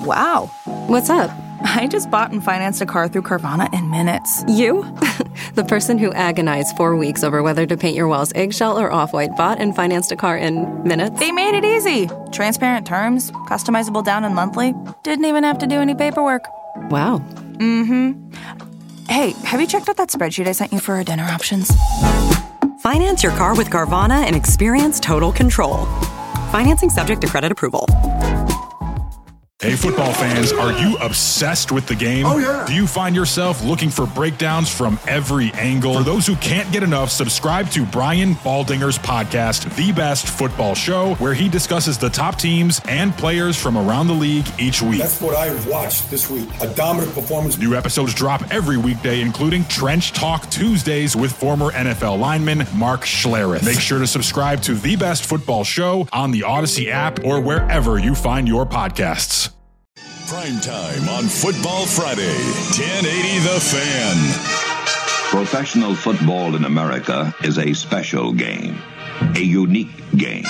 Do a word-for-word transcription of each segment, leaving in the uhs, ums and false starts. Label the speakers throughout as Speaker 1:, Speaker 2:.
Speaker 1: Wow.
Speaker 2: What's up?
Speaker 1: I just bought and financed a car through Carvana in minutes.
Speaker 2: You? The person who agonized four weeks over whether to paint your walls eggshell or off-white bought and financed a car in minutes?
Speaker 1: They made it easy. Transparent terms, customizable down and monthly. Didn't even have to do any paperwork.
Speaker 2: Wow.
Speaker 1: Mm-hmm. Hey, have you checked out that spreadsheet I sent you for our dinner options?
Speaker 3: Finance your car with Carvana and experience total control. Financing subject to credit approval.
Speaker 4: Hey, football fans, are you obsessed with the game?
Speaker 5: Oh, yeah.
Speaker 4: Do you find yourself looking for breakdowns from every angle? For those who can't get enough, subscribe to Brian Baldinger's podcast, The Best Football Show, where he discusses the top teams and players from around the league each week.
Speaker 5: That's what I watched this week. A dominant performance.
Speaker 4: New episodes drop every weekday, including Trench Talk Tuesdays with former N F L lineman Mark Schlereth. Make sure to subscribe to The Best Football Show on the Odyssey app or wherever you find your podcasts.
Speaker 6: Prime time on Football Friday, ten eighty The Fan.
Speaker 7: Professional football in America is a special game, a unique game.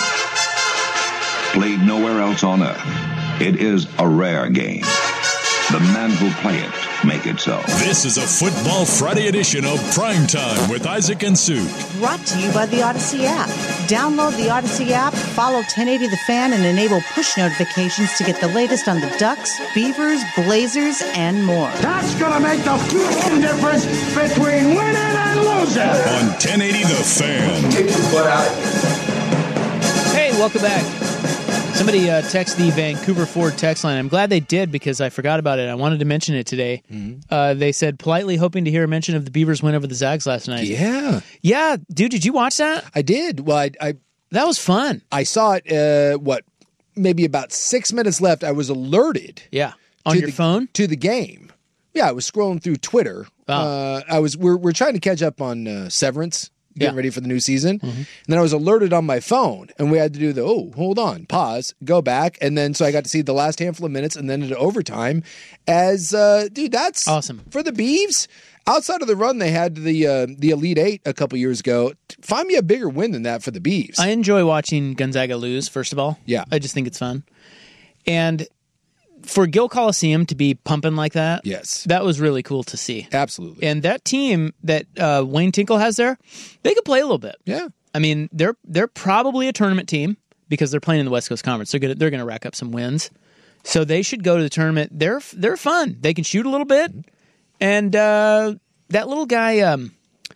Speaker 7: Played nowhere else on earth, it is a rare game. The men who play it make it so.
Speaker 6: This is a Football Friday edition of Prime Time with Isaac and Sue.
Speaker 8: Brought to you by the Odyssey app. Download the Odyssey app, follow ten eighty The Fan, and enable push notifications to get the latest on the Ducks, Beavers, Blazers, and more.
Speaker 9: That's going to make the f***ing difference between winning and losing.
Speaker 6: On ten eighty The Fan.
Speaker 5: Get your butt out of here.
Speaker 10: Hey, welcome back. Somebody uh, text the Vancouver Ford text line. I'm glad they did because I forgot about it. I wanted to mention it today. Mm-hmm. Uh, they said, politely hoping to hear a mention of the Beavers win over the Zags last night.
Speaker 11: Yeah.
Speaker 10: Yeah. Dude, did you watch that?
Speaker 11: I did. Well, I... I
Speaker 10: that was fun.
Speaker 11: I saw it, uh, what, maybe about six minutes left. I was alerted.
Speaker 10: Yeah. On your
Speaker 11: the,
Speaker 10: phone?
Speaker 11: To the game. Yeah, I was scrolling through Twitter. Oh. Uh, I was. We're, we're trying to catch up on uh, Severance. Getting yeah. ready for the new season. Mm-hmm. And then I was alerted on my phone, and we had to do the, oh, hold on, pause, go back. And then so I got to see the last handful of minutes and then into overtime as, uh, dude, that's
Speaker 10: awesome.
Speaker 11: For the Beavs, outside of the run they had to the uh, the Elite Eight a couple years ago, find me a bigger win than that for the Beavs.
Speaker 10: I enjoy watching Gonzaga lose, first of all.
Speaker 11: Yeah.
Speaker 10: I just think it's fun. And for Gill Coliseum to be pumping like that,
Speaker 11: yes,
Speaker 10: that was really cool to see.
Speaker 11: Absolutely.
Speaker 10: And that team that uh, Wayne Tinkle has there, they could play a little bit.
Speaker 11: Yeah.
Speaker 10: I mean, they're they're probably a tournament team because they're playing in the West Coast Conference. They're gonna they're gonna rack up some wins, so they should go to the tournament. They're they're fun. They can shoot a little bit, and uh, that little guy um,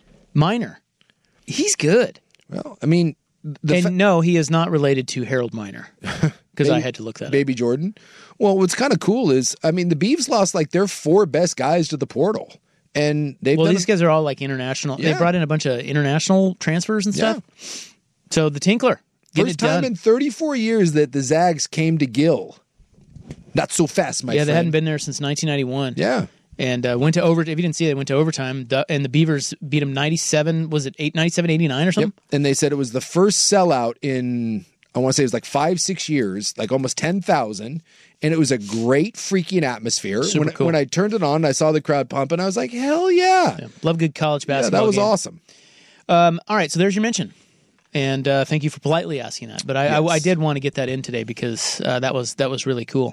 Speaker 10: Minor, he's good.
Speaker 11: Well, I mean,
Speaker 10: the and fa- no, he is not related to Harold Minor because I had to look that up.
Speaker 11: Baby Jordan. Well, what's kind of cool is, I mean, the Beavs lost like their four best guys to the portal. And they've
Speaker 10: Well,
Speaker 11: done
Speaker 10: these
Speaker 11: a-
Speaker 10: guys are all like international.
Speaker 11: Yeah.
Speaker 10: They brought in a bunch of international transfers and stuff. Yeah. So the Tinkler.
Speaker 11: First time in thirty-four years that the Zags came to Gill. Not so fast, my
Speaker 10: yeah,
Speaker 11: friend.
Speaker 10: they hadn't been there since nineteen ninety-one.
Speaker 11: Yeah.
Speaker 10: And uh, went to over. If you didn't see it, they went to overtime. The, and the Beavers beat them ninety-seven. Was it eight ninety-seven eighty-nine or something?
Speaker 11: Yep. And they said it was the first sellout in, I want to say it was like five, six years, like almost ten thousand. And it was a great freaking atmosphere.
Speaker 10: Super
Speaker 11: when,
Speaker 10: cool.
Speaker 11: when I turned it on, I saw the crowd pumping. I was like, hell yeah.
Speaker 10: yeah. Love good college basketball.
Speaker 11: Yeah, that was
Speaker 10: game.
Speaker 11: awesome.
Speaker 10: Um, all right, so there's your mention. And uh, thank you for politely asking that. But I, yes. I, I did want to get that in today because uh, that was that was really cool.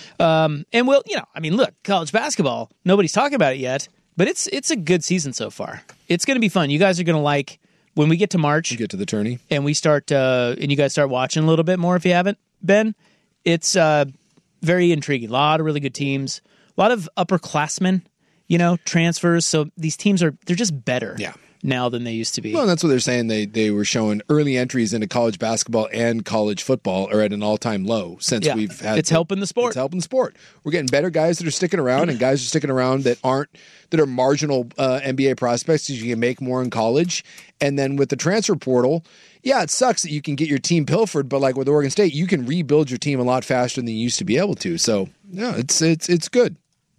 Speaker 10: Um, and we'll, you know, I mean, look, college basketball, nobody's talking about it yet, but it's it's a good season so far. It's going to be fun. You guys are going to like, when we get to March.
Speaker 11: You get to the tourney.
Speaker 10: And we start, uh, and you guys start watching a little bit more if you haven't been. It's uh, very intriguing. A lot of really good teams. A lot of upperclassmen, you know, transfers. So these teams are, they're just better.
Speaker 11: Yeah.
Speaker 10: Now than they used to be.
Speaker 11: Well, and that's what they're saying. They they were showing early entries into college basketball and college football are at an all time low since
Speaker 10: yeah,
Speaker 11: we've had.
Speaker 10: It's
Speaker 11: the,
Speaker 10: helping the sport.
Speaker 11: It's helping the sport. We're getting better guys that are sticking around, and guys are sticking around that aren't that are marginal uh, N B A prospects because you can make more in college. And then with the transfer portal, yeah, it sucks that you can get your team pilfered, but like with Oregon State, you can rebuild your team a lot faster than you used to be able to. So yeah, it's it's it's good.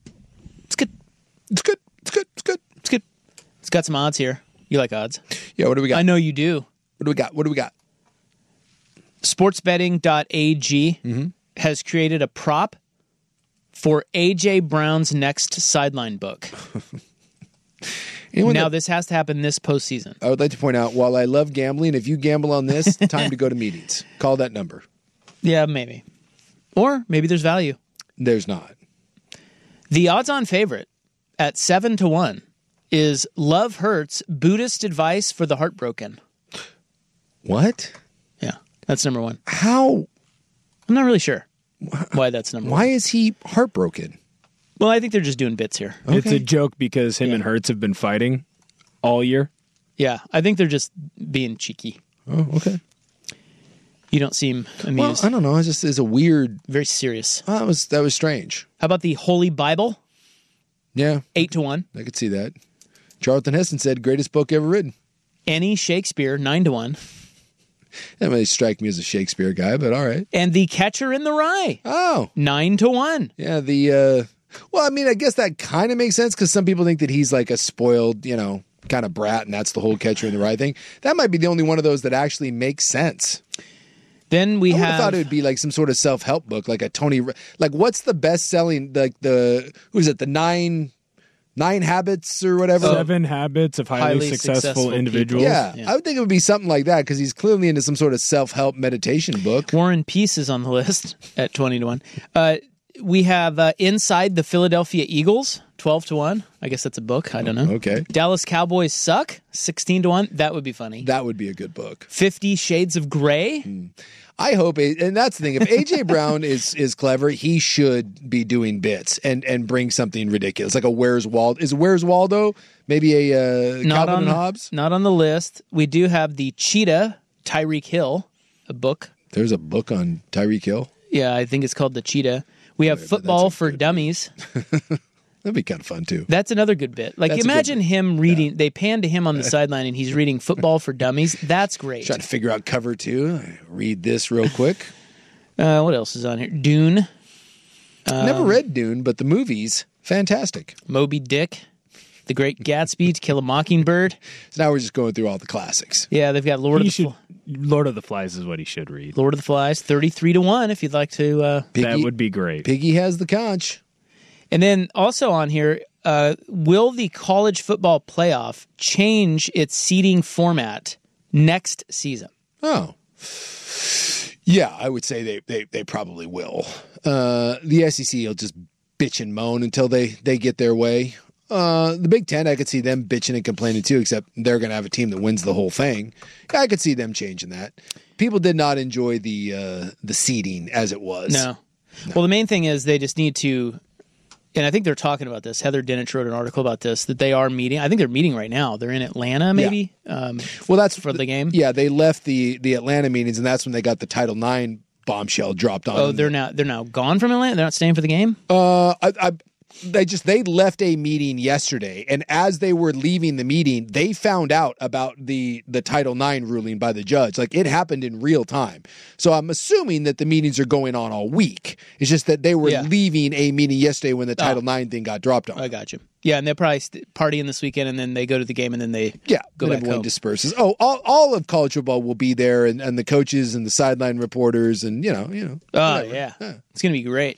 Speaker 10: It's good.
Speaker 11: It's good. It's good. It's good.
Speaker 10: It's good. It's got some odds here. You like odds?
Speaker 11: Yeah, what do we got?
Speaker 10: I know you do.
Speaker 11: What do we got? What do we got?
Speaker 10: sports betting dot a g
Speaker 11: mm-hmm.
Speaker 10: has created a prop for A J Brown's next sideline book. now,
Speaker 11: that,
Speaker 10: this has to happen this postseason.
Speaker 11: I would like to point out, while I love gambling, if you gamble on this, time to go to meetings. Call that number.
Speaker 10: Yeah, maybe. Or maybe there's value.
Speaker 11: there's not.
Speaker 10: The odds-on favorite at seven to one is Love Hurts, Buddhist Advice for the Heartbroken.
Speaker 11: What?
Speaker 10: Yeah, that's number one.
Speaker 11: How?
Speaker 10: I'm not really sure why that's number
Speaker 11: why
Speaker 10: one.
Speaker 11: Why is he heartbroken?
Speaker 10: Well, I think they're just doing bits here.
Speaker 12: Okay. It's a joke because him yeah. and Hurts have been fighting all year.
Speaker 10: Yeah, I think they're just being cheeky.
Speaker 11: Oh, okay.
Speaker 10: You don't seem amused.
Speaker 11: Well, I don't know. It just is a weird,
Speaker 10: very serious.
Speaker 11: Oh, that was that was strange.
Speaker 10: How about the Holy Bible?
Speaker 11: Yeah,
Speaker 10: eight to one.
Speaker 11: I could see that. Charlton Heston said, "Greatest book ever written."
Speaker 10: Any Shakespeare, nine to one.
Speaker 11: That may strike me as a Shakespeare guy, but all right.
Speaker 10: And The Catcher in the Rye.
Speaker 11: Oh,
Speaker 10: nine to one.
Speaker 11: Yeah, the. Uh, well, I mean, I guess that kind of makes sense because some people think that he's like a spoiled, you know, kind of brat, and that's the whole Catcher in the Rye thing. That might be the only one of those that actually makes sense.
Speaker 10: Then we
Speaker 11: I
Speaker 10: have.
Speaker 11: I thought it would be like some sort of self-help book, like a Tony. Like, what's the best-selling? Like the who is it? The nine, nine habits or whatever.
Speaker 12: Seven habits of highly, highly successful, successful individuals.
Speaker 11: Yeah, yeah, I would think it would be something like that because he's clearly into some sort of self-help meditation book.
Speaker 10: War and Peace is on the list at twenty to one. Uh, we have uh, Inside the Philadelphia Eagles, twelve to one. I guess that's a book. I don't know.
Speaker 11: Okay.
Speaker 10: Dallas Cowboys Suck, sixteen to one. That would be funny.
Speaker 11: That would be a good book.
Speaker 10: Fifty Shades of Grey.
Speaker 11: Mm. I hope, and that's the thing. If A J Brown is is clever, he should be doing bits and, and bring something ridiculous, like a Where's Waldo. Is Where's Waldo maybe a uh,
Speaker 10: not
Speaker 11: Calvin
Speaker 10: on,
Speaker 11: and Hobbes?
Speaker 10: Not on the list. We do have the Cheetah, Tyreek Hill, a book.
Speaker 11: There's a book on Tyreek Hill?
Speaker 10: Yeah, I think it's called The Cheetah. We have Football for Dummies.
Speaker 11: That'd be kind of fun, too.
Speaker 10: That's another good bit. Like, That's imagine him reading, yeah. they pan to him on the sideline, and he's reading Football for Dummies. That's great.
Speaker 11: Trying to figure out cover two. Read this real quick.
Speaker 10: uh, what else is on here? Dune. Um,
Speaker 11: Never read Dune, but the movies, fantastic.
Speaker 10: Moby Dick. The Great Gatsby, To Kill a Mockingbird.
Speaker 11: So now we're just going through all the classics.
Speaker 10: Yeah, they've got Lord
Speaker 12: he
Speaker 10: of the
Speaker 12: should, Fl- Lord of the Flies is what he should read.
Speaker 10: Lord of the Flies, thirty-three to one if you'd like to. Uh,
Speaker 11: Piggy,
Speaker 12: that would be great.
Speaker 11: Piggy has the conch.
Speaker 10: And then also on here, uh, will the college football playoff change its seeding format next season?
Speaker 11: Oh. Yeah, I would say they, they, they probably will. Uh, the S E C will just bitch and moan until they, they get their way. Uh, the Big Ten, I could see them bitching and complaining too, except they're going to have a team that wins the whole thing. I could see them changing that. People did not enjoy the uh, the seeding as it was.
Speaker 10: No. no. Well, the main thing is they just need to, and I think they're talking about this. Heather Dinich wrote an article about this, that they are meeting. I think they're meeting right now. They're in Atlanta, maybe. Yeah. Um,
Speaker 11: well, that's
Speaker 10: for the game.
Speaker 11: Yeah, they left the the Atlanta meetings, and that's when they got the Title nine bombshell dropped on.
Speaker 10: Oh,
Speaker 11: them.
Speaker 10: they're now they're now gone from Atlanta. They're not staying for the game.
Speaker 11: Uh, I. I They just they left a meeting yesterday, and as they were leaving the meeting, they found out about the the Title nine ruling by the judge. Like, it happened in real time. So I'm assuming that the meetings are going on all week. It's just that they were yeah. leaving a meeting yesterday when the Title oh, nine thing got dropped on.
Speaker 10: I got you. Yeah, and they're probably st- partying this weekend, and then they go to the game, and then they
Speaker 11: yeah
Speaker 10: go
Speaker 11: then
Speaker 10: back
Speaker 11: everyone
Speaker 10: home.
Speaker 11: disperses. Oh, all, all of college football will be there, and, and the coaches and the sideline reporters, and you know, you know.
Speaker 10: Oh yeah. yeah, it's gonna be great.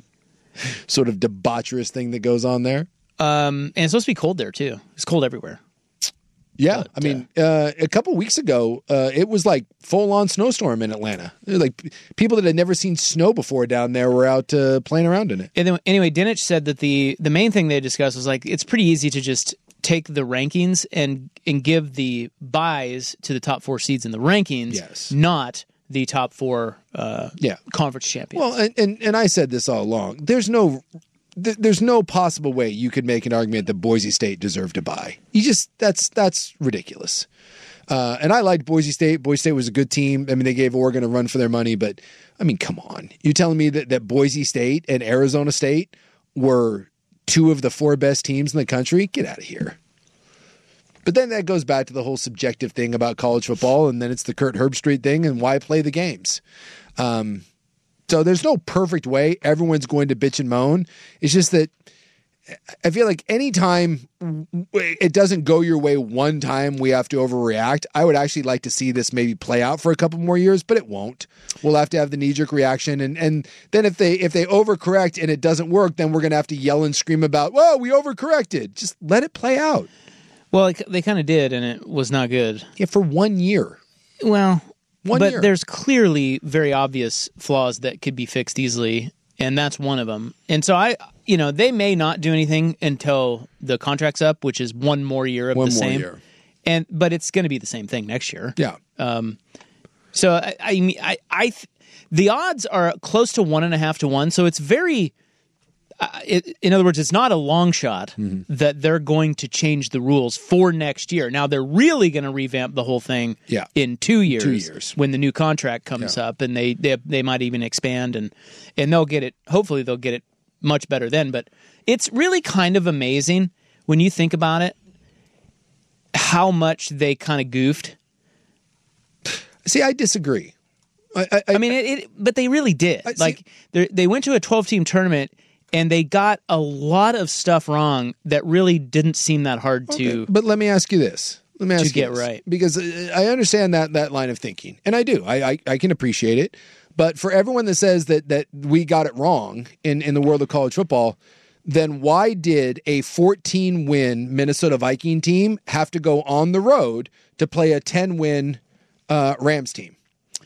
Speaker 11: Sort of debaucherous thing that goes on there.
Speaker 10: Um, and it's supposed to be cold there, too. It's cold everywhere.
Speaker 11: Yeah.
Speaker 10: But,
Speaker 11: I mean, uh, a couple weeks ago, uh, it was like full-on snowstorm in Atlanta. Like, people that had never seen snow before down there were out uh, playing around in it.
Speaker 10: And then, anyway, Dinich said that the, the main thing they discussed was, like, it's pretty easy to just take the rankings and, and give the buys to the top four seeds in the rankings,
Speaker 11: yes.
Speaker 10: not the top four uh,
Speaker 11: yeah.
Speaker 10: conference champions.
Speaker 11: Well, and, and, and I said this all along. There's no th- there's no possible way you could make an argument that Boise State deserved to buy. You just that's that's ridiculous. Uh, and I liked Boise State. Boise State was a good team. I mean, they gave Oregon a run for their money, but I mean, come on. You're telling me that, that Boise State and Arizona State were two of the four best teams in the country? Get out of here. But then that goes back to the whole subjective thing about college football, and then it's the Kurt Herbstreit thing and why play the games. Um, so there's no perfect way. Everyone's going to bitch and moan. It's just that I feel like anytime it doesn't go your way one time, we have to overreact. I would actually like to see this maybe play out for a couple more years, but it won't. We'll have to have the knee-jerk reaction. And, and then if they if they overcorrect and it doesn't work, then we're going to have to yell and scream about, whoa, we overcorrected. Just let it play out.
Speaker 10: Well, they kind of did, and it was not good.
Speaker 11: Yeah, for one year.
Speaker 10: Well,
Speaker 11: one
Speaker 10: but
Speaker 11: year.
Speaker 10: There's clearly very obvious flaws that could be fixed easily. and that's one of them. And so I, you know, they may not do anything until the contract's up, which is one more year of
Speaker 11: one
Speaker 10: the
Speaker 11: more
Speaker 10: same.
Speaker 11: Year.
Speaker 10: And but it's going to be the same thing next year.
Speaker 11: Yeah.
Speaker 10: Um. So I, I mean, I, I, th- the odds are close to one and a half to one. So it's very. Uh, it, in other words, it's not a long shot mm-hmm. that they're going to change the rules for next year. Now, they're really going to revamp the whole thing
Speaker 11: yeah.
Speaker 10: in two years,
Speaker 11: two years
Speaker 10: when the new contract comes yeah. up, and they, they they might even expand, and and they'll get it. Hopefully, they'll get it much better then. But it's really kind of amazing when you think about it, how much they kind of goofed.
Speaker 11: See, I disagree. I, I,
Speaker 10: I mean, it, it, but they really did. I, like they went to a twelve-team tournament. And they got a lot of stuff wrong that really didn't seem that hard to.
Speaker 11: Okay, but let me ask you this: Let me ask
Speaker 10: to
Speaker 11: you
Speaker 10: get
Speaker 11: this,
Speaker 10: right,
Speaker 11: because I understand that that line of thinking, and I do. I, I I can appreciate it. But for everyone that says that that we got it wrong in in the world of college football, then why did a fourteen-win Minnesota Viking team have to go on the road to play a ten-win uh, Rams team?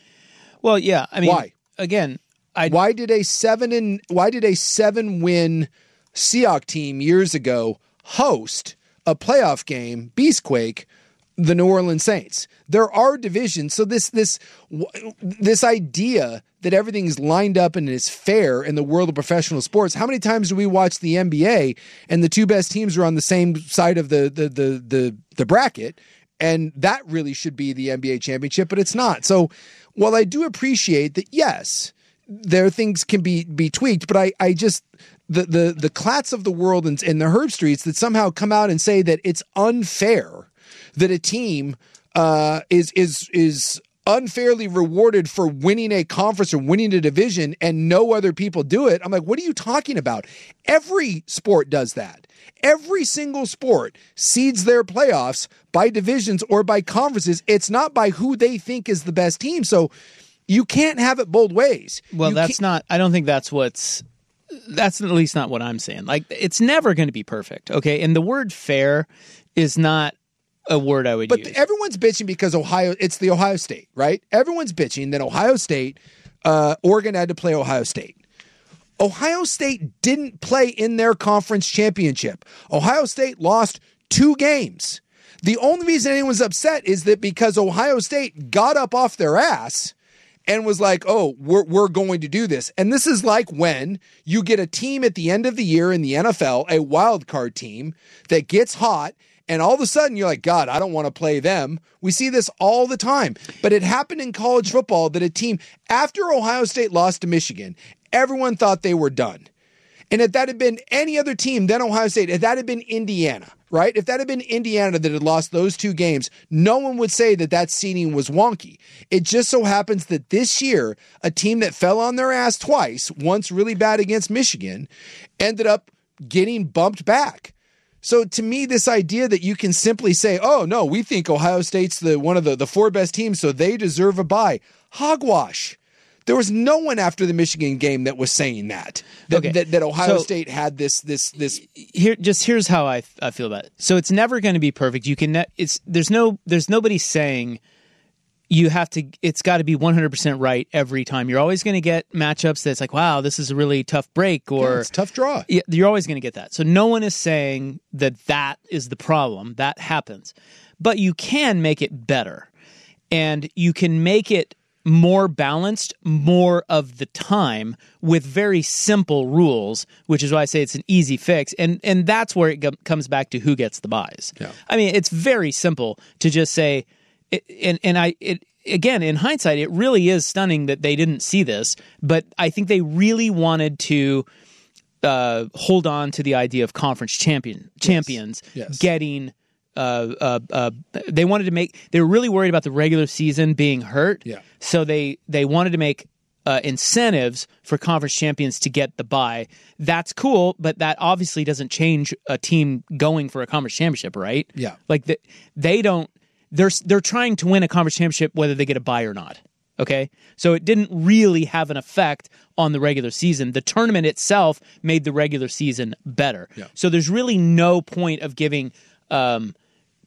Speaker 10: Well, yeah. I mean,
Speaker 11: why?
Speaker 10: Again. I'd,
Speaker 11: why did a seven and why did a seven win Seahawks team years ago host a playoff game, Beastquake, the New Orleans Saints? There are divisions, so this this this idea that everything is lined up and is fair in the world of professional sports. How many times do we watch the N B A and the two best teams are on the same side of the the the the, the bracket? And that really should be the N B A championship, but it's not. So while I do appreciate that, yes, there things can be be tweaked, but I, I just the the the Klatts of the world and, and the Herb Streets that somehow come out and say that it's unfair that a team uh, is is is unfairly rewarded for winning a conference or winning a division and no other people do it. I'm like, what are you talking about? Every sport does that. Every single sport seeds their playoffs by divisions or by conferences. It's not by who they think is the best team. So you can't have it both ways.
Speaker 10: Well,
Speaker 11: you
Speaker 10: that's
Speaker 11: can't...
Speaker 10: not, I don't think that's what's, that's at least not what I'm saying. Like, it's never going to be perfect, okay? And the word fair is not a word I would
Speaker 11: but
Speaker 10: use.
Speaker 11: But everyone's bitching because Ohio, it's the Ohio State, right? Everyone's bitching that Ohio State, uh, Oregon had to play Ohio State. Ohio State didn't play in their conference championship. Ohio State lost two games. The only reason anyone's upset is that because Ohio State got up off their ass and was like, oh, we're we're going to do this. And this is like when you get a team at the end of the year in the N F L, a wild card team that gets hot, and all of a sudden you're like, God, I don't want to play them. We see this all the time. But it happened in college football that a team, after Ohio State lost to Michigan, everyone thought they were done. And if that had been any other team than Ohio State, if that had been Indiana, right? If that had been Indiana that had lost those two games, no one would say that that seeding was wonky. It just so happens that this year, a team that fell on their ass twice, once really bad against Michigan, ended up getting bumped back. So to me, this idea that you can simply say, oh, no, we think Ohio State's the one of the, the four best teams, so they deserve a bye. Hogwash. There was no one after the Michigan game that was saying that that,
Speaker 10: okay.
Speaker 11: that, that Ohio
Speaker 10: so,
Speaker 11: State had this this this.
Speaker 10: Here, just here's how I, I feel about it. So it's never going to be perfect. You can. Ne- it's there's no there's nobody saying you have to. It's got to be one hundred percent right every time. You're always going to get matchups that's like, wow, this is a really tough break, or
Speaker 11: yeah, it's a tough draw.
Speaker 10: Yeah, you're always going to get that. So no one is saying that that is the problem. That happens, but you can make it better, and you can make it more balanced more of the time with very simple rules, which is why I say it's an easy fix. And and that's where it g- comes back to who gets the buys.
Speaker 11: Yeah.
Speaker 10: I mean, it's very simple to just say, it, and, and I, it, again, in hindsight, it really is stunning that they didn't see this, but I think they really wanted to uh, hold on to the idea of conference champion champions
Speaker 11: yes. Yes.
Speaker 10: getting Uh, uh, uh, they wanted to make, they were really worried about the regular season being hurt.
Speaker 11: Yeah.
Speaker 10: So they, they wanted to make uh, incentives for conference champions to get the bye. That's cool, but that obviously doesn't change a team going for a conference championship, right?
Speaker 11: Yeah.
Speaker 10: Like the, they don't, they're, they're trying to win a conference championship whether they get a bye or not. Okay. So it didn't really have an effect on the regular season. The tournament itself made the regular season better.
Speaker 11: Yeah.
Speaker 10: So there's really no point of giving, um,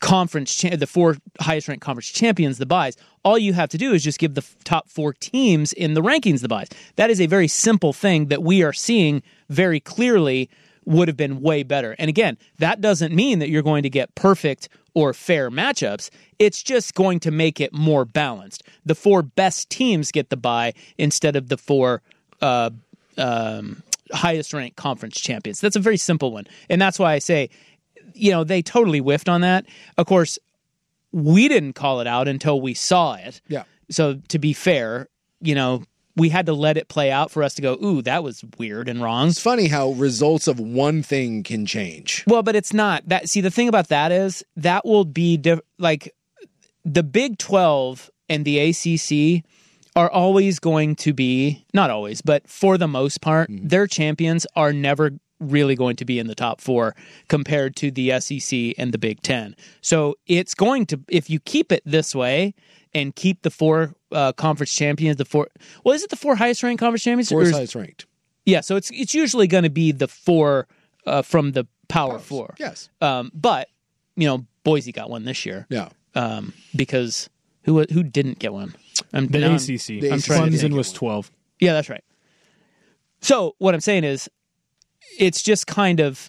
Speaker 10: conference, cha- the four highest ranked conference champions the buys. All you have to do is just give the f- top four teams in the rankings the buys. That is a very simple thing that we are seeing very clearly would have been way better. And again, that doesn't mean that you're going to get perfect or fair matchups. It's just going to make it more balanced. The four best teams get the bye instead of the four uh, um, highest ranked conference champions. That's a very simple one. And that's why I say, you know, they totally whiffed on that. Of course, we didn't call it out until we saw it.
Speaker 11: Yeah.
Speaker 10: So to be fair, you know, we had to let it play out for us to go, ooh, that was weird and wrong.
Speaker 11: It's funny how results of one thing can change.
Speaker 10: Well, but it's not that. See, the thing about that is that will be diff- like the Big twelve and the A C C are always going to be, not always, but for the most part, mm-hmm. their champions are never really going to be in the top four compared to the S E C and the Big Ten. So it's going to, if you keep it this way and keep the four uh, conference champions, the four, well, is it the four highest ranked conference champions?
Speaker 11: Four highest ranked.
Speaker 10: Yeah, so it's it's usually going to be the four uh, from the Power
Speaker 11: Powers.
Speaker 10: Four.
Speaker 11: Yes.
Speaker 10: Um, but, you know, Boise got one this year.
Speaker 11: Yeah.
Speaker 10: Um, because who who didn't get one? I'm,
Speaker 12: the
Speaker 10: now
Speaker 12: A C C.
Speaker 10: I'm, I'm
Speaker 12: Clemson was twelve.
Speaker 10: Yeah, that's right. So what I'm saying is, it's just kind of,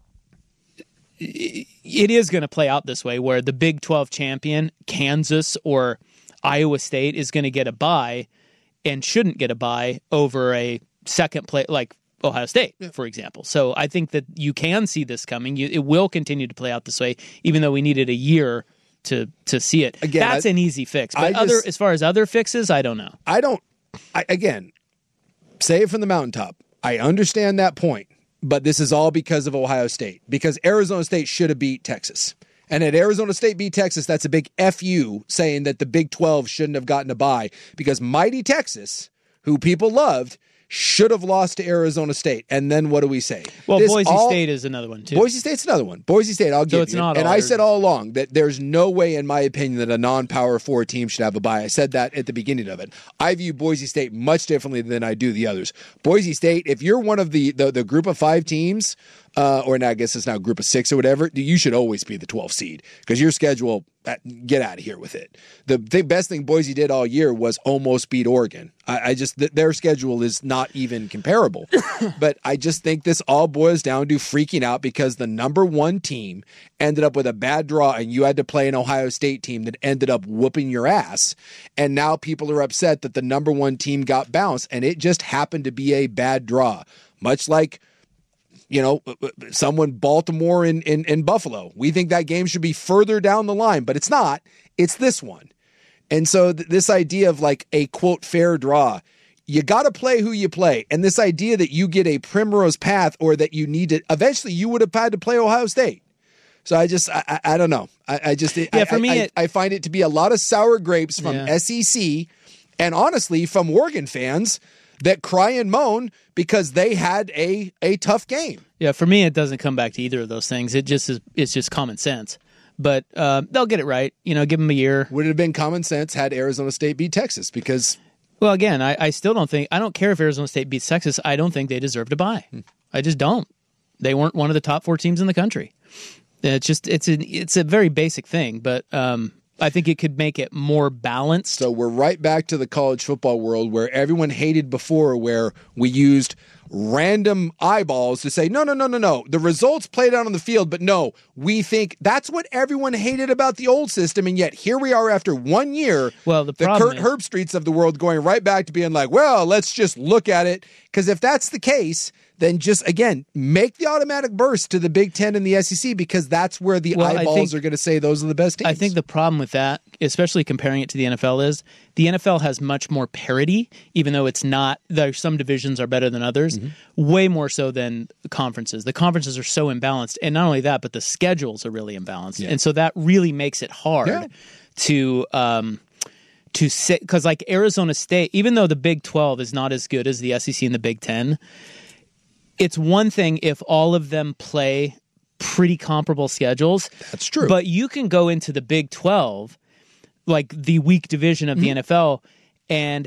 Speaker 10: it is going to play out this way where the Big twelve champion, Kansas or Iowa State, is going to get a bye and shouldn't get a bye over a second play like Ohio State, yeah. for example. So I think that you can see this coming. You, it will continue to play out this way, even though we needed a year to to see it. Again, that's I, an easy fix. But I other just, as far as other fixes, I don't know.
Speaker 11: I don't, I, again, say it from the mountaintop. I understand that point. But this is all because of Ohio State, because Arizona State should have beat Texas. And at Arizona State beat Texas, that's a big F U saying that the Big twelve shouldn't have gotten a bye, because mighty Texas, who people loved, should have lost to Arizona State. And then what do we say?
Speaker 10: Well,
Speaker 11: this
Speaker 10: Boise
Speaker 11: all,
Speaker 10: State is another one, too.
Speaker 11: Boise State's another one. Boise State, I'll
Speaker 10: so
Speaker 11: give
Speaker 10: it's
Speaker 11: you.
Speaker 10: Not
Speaker 11: and
Speaker 10: all
Speaker 11: I said all along that there's no way, in my opinion, that a non-Power four team should have a bye. I said that at the beginning of it. I view Boise State much differently than I do the others. Boise State, if you're one of the, the, the group of five teams, uh, or now I guess it's now group of six or whatever, you should always be the twelfth seed, because your schedule, get out of here with it. The, the best thing Boise did all year was almost beat Oregon. I, I just, th- their schedule is not even comparable. But I just think this all boils down to freaking out because the number one team ended up with a bad draw and you had to play an Ohio State team that ended up whooping your ass. And now people are upset that the number one team got bounced, and it just happened to be a bad draw. Much like, you know, someone Baltimore in, in, in Buffalo. We think that game should be further down the line, but it's not. It's this one. And so th- this idea of like a, quote, fair draw, you got to play who you play. And this idea that you get a primrose path or that you need to, eventually you would have had to play Ohio State. So I just, I, I, I don't know. I, I just,
Speaker 10: yeah,
Speaker 11: I,
Speaker 10: for me,
Speaker 11: I,
Speaker 10: it,
Speaker 11: I find it to be a lot of sour grapes from
Speaker 10: yeah.
Speaker 11: S E C and honestly from Oregon fans that cry and moan because they had a, a tough game.
Speaker 10: Yeah, for me, it doesn't come back to either of those things. It just is, it's just common sense. But uh, they'll get it right. You know, give them a year.
Speaker 11: Would it have been common sense had Arizona State beat Texas? Because,
Speaker 10: well, again, I, I still don't think, I don't care if Arizona State beats Texas. I don't think they deserve to bye. Hmm. I just don't. They weren't one of the top four teams in the country. It's just, it's a, it's a very basic thing, but um, I think it could make it more balanced.
Speaker 11: So we're right back to the college football world where everyone hated before, where we used random eyeballs to say, no, no, no, no, no. The results played out on the field, but no, we think that's what everyone hated about the old system. And yet here we are after one year,
Speaker 10: well, the,
Speaker 11: the Kurt is- Herbstreits of the world going right back to being like, well, let's just look at it. Because if that's the case, then just, again, make the automatic burst to the Big Ten and the S E C, because that's where the well, eyeballs think, are going to say those are the best teams.
Speaker 10: I think the problem with that, especially comparing it to the N F L, is the N F L has much more parity, even though it's not, there some divisions are better than others, mm-hmm. way more so than the conferences. The conferences are so imbalanced, and not only that, but the schedules are really imbalanced. Yeah. And so that really makes it hard yeah. to... Um, to sit, because like Arizona State, even though the Big twelve is not as good as the S E C and the Big Ten, it's one thing if all of them play pretty comparable schedules.
Speaker 11: That's true.
Speaker 10: But you can go into the Big twelve, like the weak division of mm-hmm. the N F L, and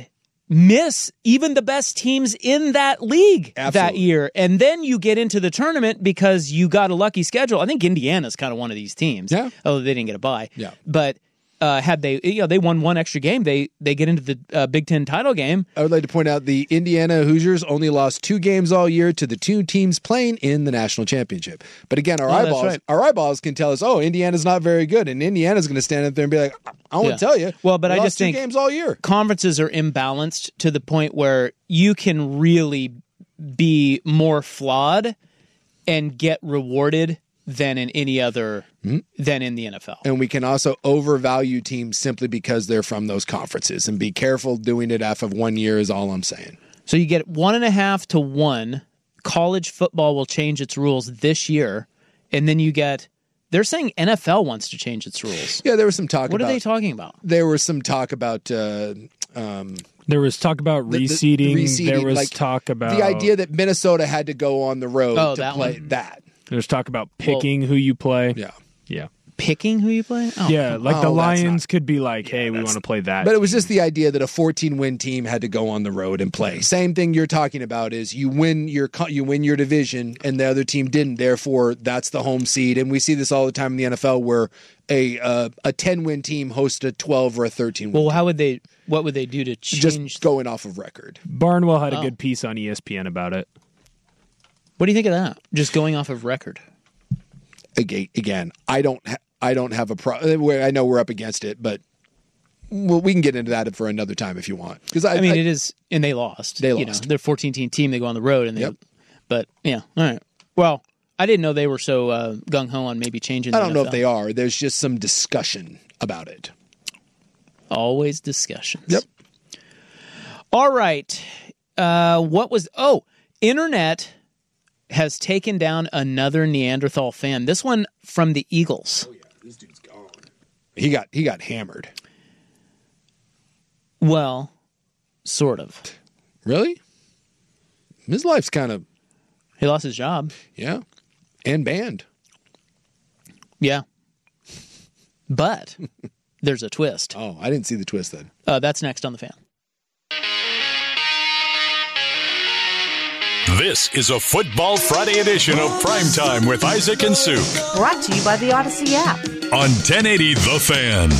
Speaker 10: miss even the best teams in that league
Speaker 11: Absolutely.
Speaker 10: that year. And then you get into the tournament because you got a lucky schedule. I think Indiana's kind of one of these teams.
Speaker 11: Yeah.
Speaker 10: Although they didn't get a bye.
Speaker 11: Yeah.
Speaker 10: But uh, had they, you know, they won one extra game, they they get into the uh, Big Ten title game.
Speaker 11: I would like to point out the Indiana Hoosiers only lost two games all year to the two teams playing in the national championship. But again, our
Speaker 10: Oh, that's
Speaker 11: eyeballs,
Speaker 10: right.
Speaker 11: our eyeballs can tell us, oh, Indiana's not very good, and Indiana's going to stand up there and be like, I want
Speaker 10: Yeah.
Speaker 11: to tell you.
Speaker 10: Well, but
Speaker 11: we
Speaker 10: I
Speaker 11: lost
Speaker 10: just
Speaker 11: two
Speaker 10: think
Speaker 11: games all year.
Speaker 10: Conferences are imbalanced to the point where you can really be more flawed and get rewarded than in any other
Speaker 11: Mm-hmm.
Speaker 10: than in the N F L.
Speaker 11: And we can also overvalue teams simply because they're from those conferences. And be careful doing it off of one year is all I'm saying.
Speaker 10: So you get one and a half to one. College football will change its rules this year, and then you get. They're saying N F L wants to change its rules.
Speaker 11: Yeah, there was some talk
Speaker 10: What
Speaker 11: about.
Speaker 10: are they talking about?
Speaker 11: There was some talk about. Uh, um,
Speaker 12: There was talk about
Speaker 11: the- the-
Speaker 12: reseeding.
Speaker 11: reseeding,
Speaker 12: There was
Speaker 11: like,
Speaker 12: talk about
Speaker 11: the idea that Minnesota had to go on the road
Speaker 10: Oh,
Speaker 11: to
Speaker 10: that
Speaker 11: play
Speaker 10: one.
Speaker 11: that.
Speaker 12: There's talk about picking who you play.
Speaker 11: Yeah.
Speaker 12: Yeah.
Speaker 10: Picking who you play? Oh,
Speaker 12: Yeah, like the
Speaker 11: Oh, that's
Speaker 12: Lions could be like, hey, we want to play that.
Speaker 11: But it was just the idea that a fourteen-win team had to go on the road and play. Same thing you're talking about is you win your co- you win your division and the other team didn't. Therefore, that's the home seed. And we see this all the time in the N F L where a uh, a ten-win team hosts a twelve or a thirteen-win.
Speaker 10: Well, how would they? What would they do to change?
Speaker 11: Just going off of record.
Speaker 12: Barnwell had
Speaker 10: Oh.
Speaker 12: a good piece on E S P N about it.
Speaker 10: What do you think of that? Just going off of record.
Speaker 11: Again, again I don't ha- I don't have a problem. I know we're up against it, but well, we can get into that for another time if you want. Because I,
Speaker 10: I mean,
Speaker 11: I-
Speaker 10: it is, and they lost.
Speaker 11: They
Speaker 10: You
Speaker 11: lost.
Speaker 10: know, they're a fourteen-team team. They go on the road, and they.
Speaker 11: Yep.
Speaker 10: But yeah, all right. Well, I didn't know they were so uh, gung ho on maybe changing.
Speaker 11: I
Speaker 10: The
Speaker 11: don't know
Speaker 10: N F L.
Speaker 11: if they are. There's just some discussion about it.
Speaker 10: Always discussions.
Speaker 11: Yep.
Speaker 10: All right. Uh, what was? Oh, internet has taken down another Neanderthal fan. This one from the Eagles.
Speaker 11: He got he got hammered.
Speaker 10: Well, sort of.
Speaker 11: Really? His life's kind of
Speaker 10: He lost his job.
Speaker 11: yeah, and banned.
Speaker 10: Yeah. But there's a twist.
Speaker 11: Oh, I didn't see the twist then.
Speaker 10: Uh, that's next on The Fan.
Speaker 6: This is a Football Friday edition of Primetime with Isaac and Sue
Speaker 8: Brought to you by the Odyssey app.
Speaker 6: on ten eighty The Fan.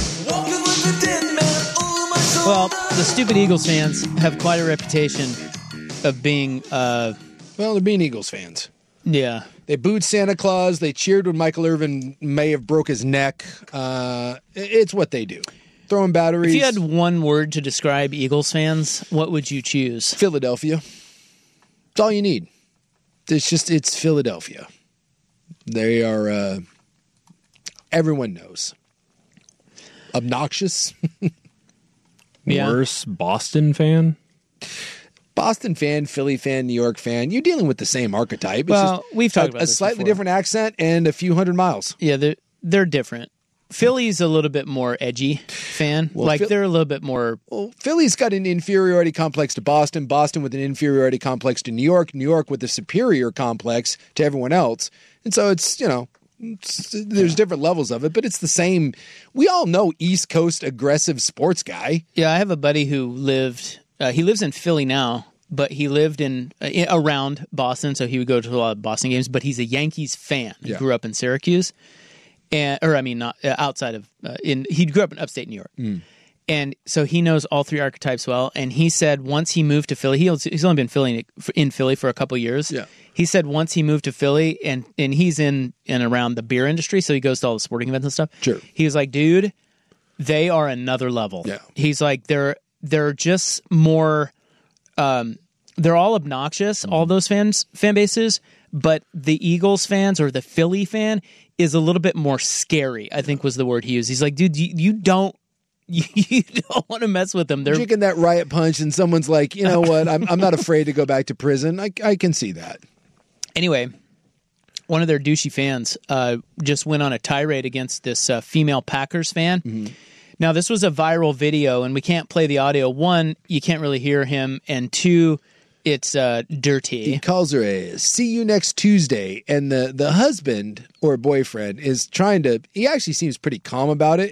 Speaker 10: Well, the stupid Eagles fans have quite a reputation of being, uh,
Speaker 11: Well, they're being Eagles fans.
Speaker 10: yeah.
Speaker 11: They booed Santa Claus. They cheered when Michael Irvin may have broke his neck. Uh, it's what they do. Throwing batteries.
Speaker 10: If you had one word to describe Eagles fans, what would you choose?
Speaker 11: Philadelphia. It's all you need. It's just, it's Philadelphia. They are, uh, everyone knows. Obnoxious.
Speaker 10: Yeah.
Speaker 12: Worse Boston fan.
Speaker 11: Boston fan, Philly fan, New York fan. You're dealing with the same archetype. It's
Speaker 10: Well,
Speaker 11: just
Speaker 10: we've talked
Speaker 11: a,
Speaker 10: about
Speaker 11: a
Speaker 10: this
Speaker 11: slightly
Speaker 10: before.
Speaker 11: different accent and a few hundred miles.
Speaker 10: Yeah, they're, they're different. Philly's a little bit more edgy fan.
Speaker 11: Well,
Speaker 10: like,
Speaker 11: Phil-
Speaker 10: they're a little bit more...
Speaker 11: Well, Philly's got an inferiority complex to Boston, Boston with an inferiority complex to New York, New York with a superior complex to everyone else. And so it's, you know, it's, there's different levels of it, but it's the same. We all know East Coast aggressive sports guy.
Speaker 10: Yeah, I have a buddy who lived... Uh, he lives in Philly now, but he lived in, uh, in around Boston, so he would go to a lot of Boston games, but he's a Yankees fan. He
Speaker 11: Yeah.
Speaker 10: grew up in Syracuse. And, or I mean, not uh, outside of uh, in. He grew up in upstate New York,
Speaker 11: Mm.
Speaker 10: and so he knows all three archetypes well. And he said once he moved to Philly, he was, he's only been Philly in Philly for a couple of years.
Speaker 11: Yeah.
Speaker 10: He said once he moved to Philly, and and he's in and around the beer industry, so he goes to all the sporting events and stuff.
Speaker 11: Sure.
Speaker 10: He was like, dude, they are another level.
Speaker 11: Yeah.
Speaker 10: He's like, they're they're just more. Um, they're all obnoxious, all those fans fan bases, but the Eagles fans or the Philly fan is a little bit more scary, I think was the word he used. He's like, dude, you, you don't you, you don't want to mess with them. They're
Speaker 11: Drinking that riot punch, and someone's like, you know what? I'm, I'm not afraid to go back to prison. I, I can see that.
Speaker 10: Anyway, one of their douchey fans uh, just went on a tirade against this uh, female Packers fan.
Speaker 11: Mm-hmm.
Speaker 10: Now, this was a viral video, and we can't play the audio. One, you can't really hear him, and two, it's uh, dirty.
Speaker 11: He calls her a see you next Tuesday. And the, the husband or boyfriend is trying to, he actually seems pretty calm about it, is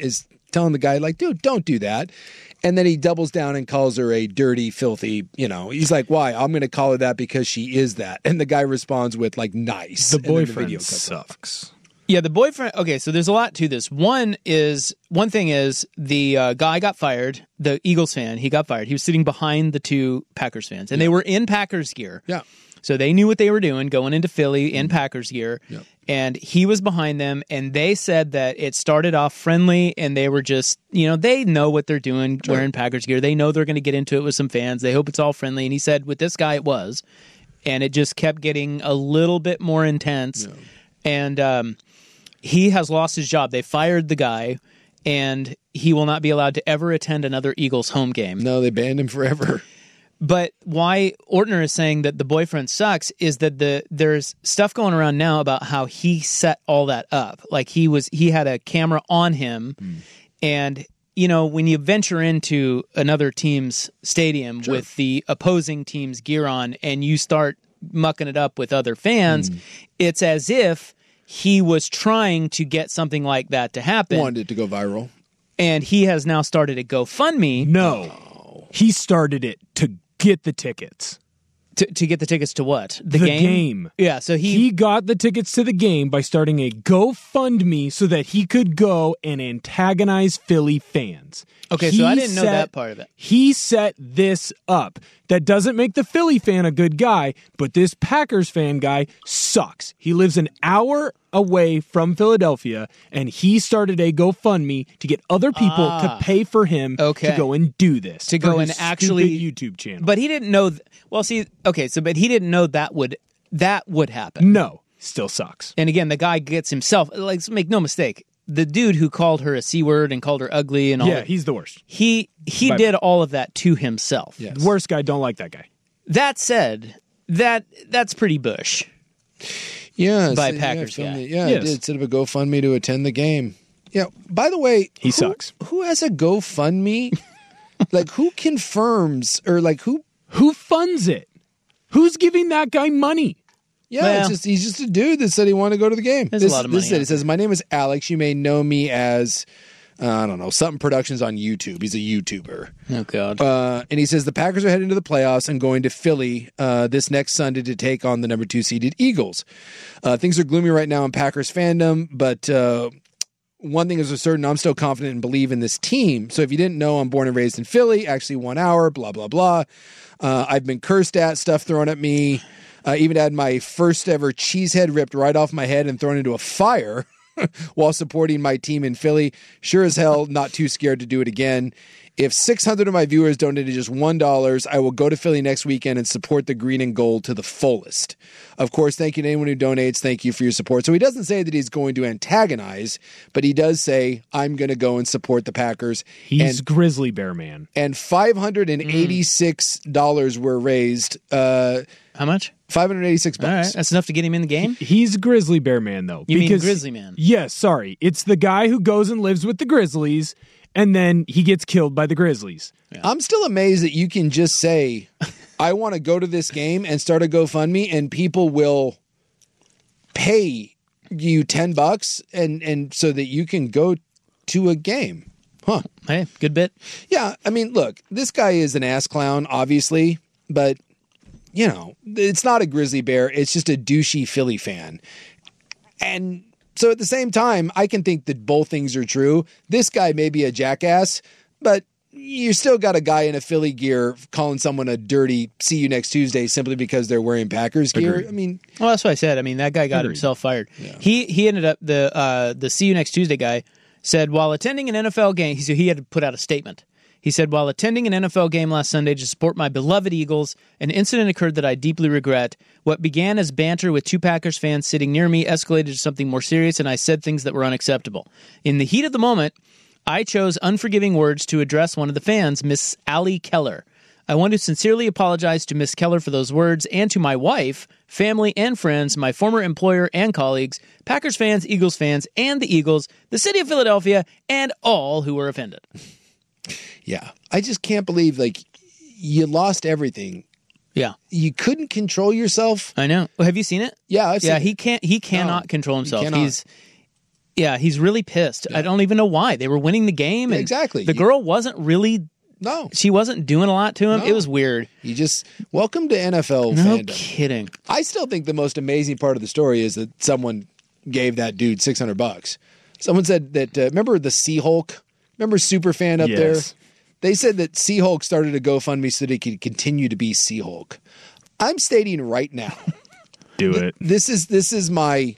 Speaker 11: telling the guy, like, dude, don't do that. And then he doubles down and calls her a dirty, filthy, you know. He's like, why? I'm going to call her that because she is that. And the guy responds with, like, nice.
Speaker 12: The
Speaker 11: And then
Speaker 12: boyfriend
Speaker 11: video cuts off.
Speaker 12: sucks.
Speaker 10: Yeah, the boyfriend. Okay, so there's a lot to this. One is one thing is the uh, guy got fired. The Eagles fan, he got fired. He was sitting behind the two Packers fans, and they were in Packers gear.
Speaker 11: Yeah.
Speaker 10: So they knew what they were doing going into Philly in Packers gear.
Speaker 11: Yeah.
Speaker 10: And he was behind them, and they said that it started off friendly, and they were just, you know, they know what they're doing
Speaker 11: Sure.
Speaker 10: wearing Packers gear. They know they're going to get into it with some fans. They hope it's all friendly. And he said with this guy it was, and it just kept getting a little bit more intense.
Speaker 11: Yeah.
Speaker 10: And um, he has lost his job. They fired the guy, and he will not be allowed to ever attend another Eagles home game.
Speaker 11: No, they banned him forever.
Speaker 10: But why Ortner is saying that the boyfriend sucks is that the there's stuff going around now about how he set all that up. Like he was he had a camera on him, mm. and you know when you venture into another team's stadium
Speaker 11: Sure.
Speaker 10: with the opposing team's gear on, and you start mucking it up with other fans, mm. it's as if he was trying to get something like that to happen.
Speaker 11: Wanted it to go viral,
Speaker 10: and he has now started a GoFundMe.
Speaker 12: No, oh. he started it to get the tickets.
Speaker 10: To, to get the tickets to what? The,
Speaker 12: the
Speaker 10: game?
Speaker 12: game.
Speaker 10: Yeah, so he...
Speaker 12: He got the tickets to the game by starting a GoFundMe so that he could go and antagonize Philly fans.
Speaker 10: Okay,
Speaker 12: he
Speaker 10: so I didn't know
Speaker 12: set,
Speaker 10: that part of it.
Speaker 12: He set this up. That doesn't make the Philly fan a good guy, but this Packers fan guy sucks. He lives an hour away from Philadelphia, and he started a GoFundMe to get other people
Speaker 10: ah,
Speaker 12: to pay for him
Speaker 10: okay.
Speaker 12: to go and do this.
Speaker 10: To go and actually...
Speaker 12: YouTube channel.
Speaker 10: But he didn't know... Th- well, see, okay, so but he didn't know that would that would happen.
Speaker 12: No, still sucks.
Speaker 10: And again, the guy gets himself... Like, make no mistake, the dude who called her a C word and called her ugly and all
Speaker 12: Yeah,
Speaker 10: that,
Speaker 12: he's the worst.
Speaker 10: He he
Speaker 12: By
Speaker 10: did all of that to himself.
Speaker 12: Yes. Worst guy, don't like that guy.
Speaker 10: That said, that that's pretty Bush.
Speaker 11: Yeah,
Speaker 10: by
Speaker 11: so,
Speaker 10: Packers
Speaker 11: yeah,
Speaker 10: guy.
Speaker 11: Yeah,
Speaker 12: Yes.
Speaker 11: I did set up a GoFundMe to attend the game. Yeah. By the way,
Speaker 12: He
Speaker 11: who,
Speaker 12: sucks.
Speaker 11: Who has a GoFundMe? Like, who confirms or like who?
Speaker 12: Who funds it? Who's giving that guy money?
Speaker 11: Yeah,
Speaker 10: Well-
Speaker 11: it's just he's just a dude that said he wanted to go to the game.
Speaker 10: There's
Speaker 11: this,
Speaker 10: a lot of
Speaker 11: this
Speaker 10: money
Speaker 11: is it.
Speaker 10: out
Speaker 11: It says, "My name is Alex. You may know me as uh, I don't know something productions on YouTube." He's a YouTuber.
Speaker 10: Oh, God.
Speaker 11: Uh, and he says the Packers are heading to the playoffs and going to Philly uh, this next Sunday to take on the number two seeded Eagles. Uh, things are gloomy right now in Packers fandom, but uh, one thing is for certain, I'm still confident and believe in this team. So if you didn't know, I'm born and raised in Philly, actually one hour, blah, blah, blah. Uh, I've been cursed at, stuff thrown at me. I even had my first ever cheese head ripped right off my head and thrown into a fire while supporting my team in Philly. Sure as hell, not too scared to do it again. If six hundred of my viewers donated just one dollar, I will go to Philly next weekend and support the green and gold to the fullest. Of course, thank you to anyone who donates. Thank you for your support. So he doesn't say that he's going to antagonize, but he does say, I'm going to go and support the Packers.
Speaker 12: He's
Speaker 11: and,
Speaker 12: Grizzly Bear Man.
Speaker 11: and five hundred eighty-six dollars were raised. Uh,
Speaker 10: How much?
Speaker 11: five hundred eighty-six bucks.
Speaker 10: All right, that's enough to get him in the game?
Speaker 12: He's Grizzly Bear Man, though.
Speaker 10: You mean
Speaker 12: because-
Speaker 10: Grizzly Man?
Speaker 12: Yes, sorry. It's the guy who goes and lives with the Grizzlies, and then he gets killed by the Grizzlies.
Speaker 11: I'm still amazed that you can just say, I want to go to this game and start a GoFundMe, and people will pay you ten bucks and, and so that you can go to a game. Huh.
Speaker 10: Hey, good bit.
Speaker 11: Yeah. I mean, look, this guy is an ass clown, obviously, but you know, it's not a grizzly bear. It's just a douchey Philly fan. And so at the same time, I can think that both things are true. This guy may be a jackass, but you still got a guy in a Philly gear calling someone a dirty see you next Tuesday simply because they're wearing Packers gear.
Speaker 12: Agreed.
Speaker 11: I mean,
Speaker 10: Well, that's what I said. I mean, that guy got
Speaker 12: Agreed.
Speaker 10: himself fired. He he ended up, the uh, the See You Next Tuesday guy said, while attending an N F L game, he said he had to put out a statement. He said, while attending an N F L game last Sunday to support my beloved Eagles, an incident occurred that I deeply regret. What began as banter with two Packers fans sitting near me escalated to something more serious, and I said things that were unacceptable. In the heat of the moment, I chose unforgiving words to address one of the fans, Miss Allie Keller. I want to sincerely apologize to Miss Keller for those words and to my wife, family, and friends, my former employer and colleagues, Packers fans, Eagles fans, and the Eagles, the city of Philadelphia, and all who were offended.
Speaker 11: yeah, I just can't believe like you lost everything.
Speaker 10: Yeah,
Speaker 11: You couldn't control yourself.
Speaker 10: I know. Well, have you seen it?
Speaker 11: Yeah, I've seen
Speaker 10: yeah.
Speaker 11: it.
Speaker 10: He can't. He cannot
Speaker 11: No,
Speaker 10: control himself.
Speaker 11: he cannot.
Speaker 10: He's Yeah, he's really pissed. Yeah. I don't even know why. They were winning the game. And
Speaker 11: exactly.
Speaker 10: The girl wasn't really...
Speaker 11: No.
Speaker 10: She wasn't doing a lot to him.
Speaker 11: No.
Speaker 10: It was weird.
Speaker 11: You just... Welcome to N F L
Speaker 10: no
Speaker 11: fandom.
Speaker 10: No kidding.
Speaker 11: I still think the most amazing part of the story is that someone gave that dude six hundred bucks. Someone said that... Uh, remember the Sea-Hulk? Remember Superfan up
Speaker 12: yes.
Speaker 11: there? They said that Sea-Hulk started a GoFundMe so that he could continue to be Sea-Hulk. I'm stating right now...
Speaker 12: Do it.
Speaker 11: This is this is my